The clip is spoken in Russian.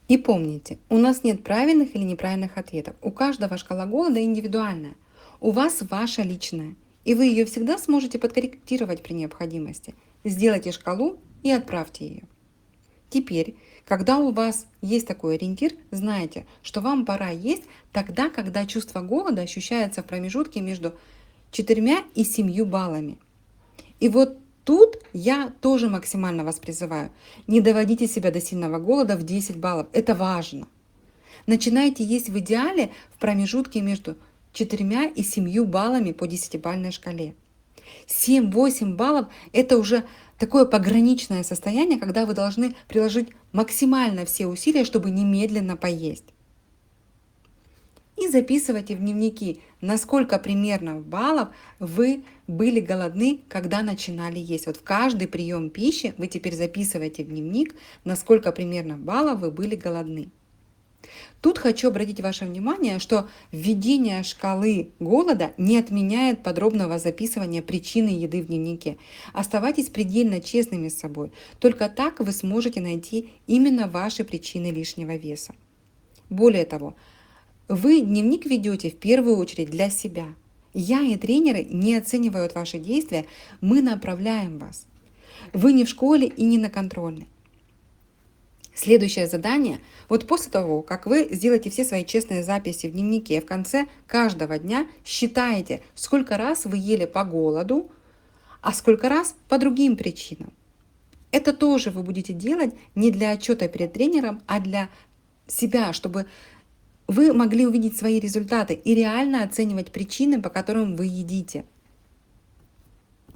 И помните, у нас нет правильных или неправильных ответов. У каждого шкала голода индивидуальная. У вас ваша личная. И вы ее всегда сможете подкорректировать при необходимости. Сделайте шкалу и отправьте ее. Теперь, когда у вас есть такой ориентир, знайте, что вам пора есть тогда, когда чувство голода ощущается в промежутке между 4 и 7 баллами. И вот тут я тоже максимально вас призываю. Не доводите себя до сильного голода в 10 баллов. Это важно. Начинайте есть в идеале в промежутке между 4 и 7 баллами по 10-бальной шкале. 7-8 баллов – это уже такое пограничное состояние, когда вы должны приложить максимально все усилия, чтобы немедленно поесть. И записывайте в дневники, насколько примерно баллов вы были голодны, когда начинали есть. Вот в каждый прием пищи вы теперь записываете в дневник, насколько примерно баллов вы были голодны. Тут хочу обратить ваше внимание, что введение шкалы голода не отменяет подробного записывания причины еды в дневнике. Оставайтесь предельно честными с собой. Только так вы сможете найти именно ваши причины лишнего веса. Более того, вы дневник ведете в первую очередь для себя. Я и тренеры не оценивают ваши действия, мы направляем вас. Вы не в школе и не на контрольной. Следующее задание. Вот после того, как вы сделаете все свои честные записи в дневнике, в конце каждого дня считаете, сколько раз вы ели по голоду, а сколько раз по другим причинам. Это тоже вы будете делать не для отчета перед тренером, а для себя, чтобы вы могли увидеть свои результаты и реально оценивать причины, по которым вы едите.